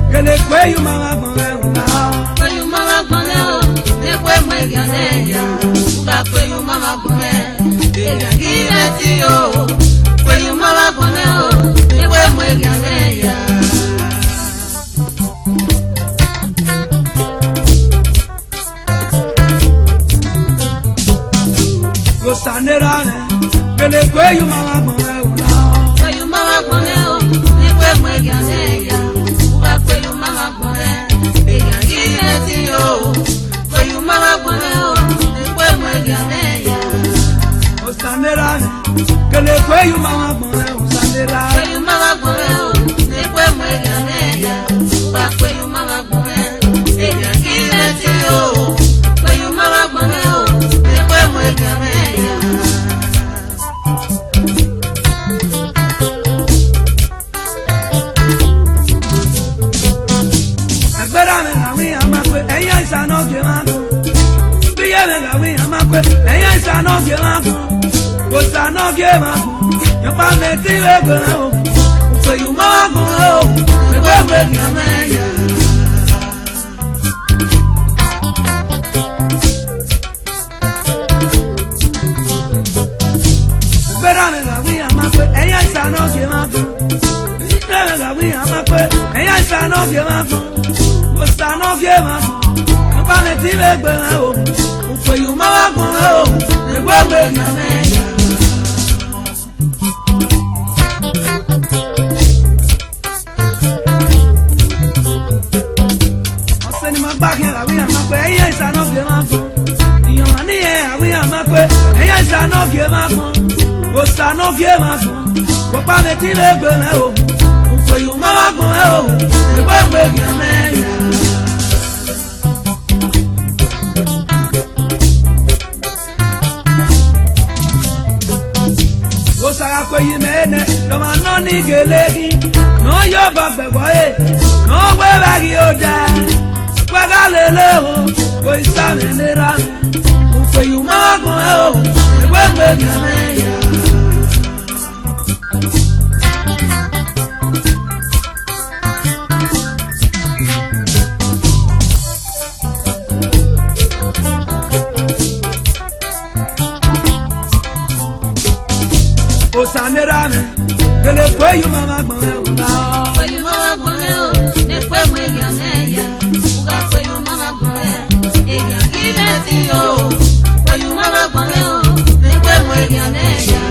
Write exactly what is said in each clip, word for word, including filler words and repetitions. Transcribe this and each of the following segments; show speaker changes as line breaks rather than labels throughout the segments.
que le cuello mama con una.
Cuello mama con el, le cuello muy grande ya. Uga cuello mama con el, el aquí le tío. Cuello mama con el, le cuello muy grande ya.
Los saneranes, que le cuello mama con una.
Cuello mama con el, le cuello muy grande ya. Uga cuello mama con el, el aquí le tío. Cuello mama con el, le cuello muy grande ya.
Los saneranes, que le cuello mama con una. Saneranes.
Cuello mama con el, le cuello muy grande ya. Uga cuello mama con el, el aquí le tío. Cuello mama con el, le cuello muy grande ya.
Espérame la mía, más pues ella esa no lleva. Píllame la mía, más pues ella esa no lleva. Cosa no lleva. Yo pa' metirle con él. Soy un mago, me vuelve a ella. Espérame la mía, más pues ella esa no lleva. Espérame la mía, más pues ella esa no lleva. Cosa no lleva. Yo pa' metirle con él. Soy un mago, me vuelve a ella. Baje la vida más pues ella esa no que más y yo manía la vida más pues ella esa no que más cosa no que más papá me tire peleo soy un mamá con él me vuelve que me cosa ga pues y mene no más no ni que le no yo pa pe guay no hueva que oya Pagalelo, voy a venerar. Un feo mago, me vuelve a ella. O sanerame, que le fue un mamá con él.
Fue un mamá con él, después muy grande ella. Fue un mamá con él, ella aquí le tío. Fue un mamá con él, después muy grande ella.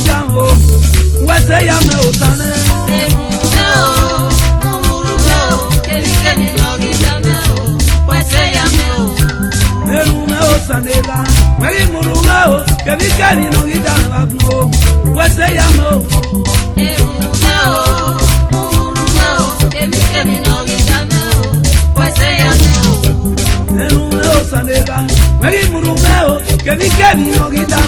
What's the yam no
kemi kemi no gita magno wese ya mo Sanega, Mary Murumeo, Kemi Kemi no gita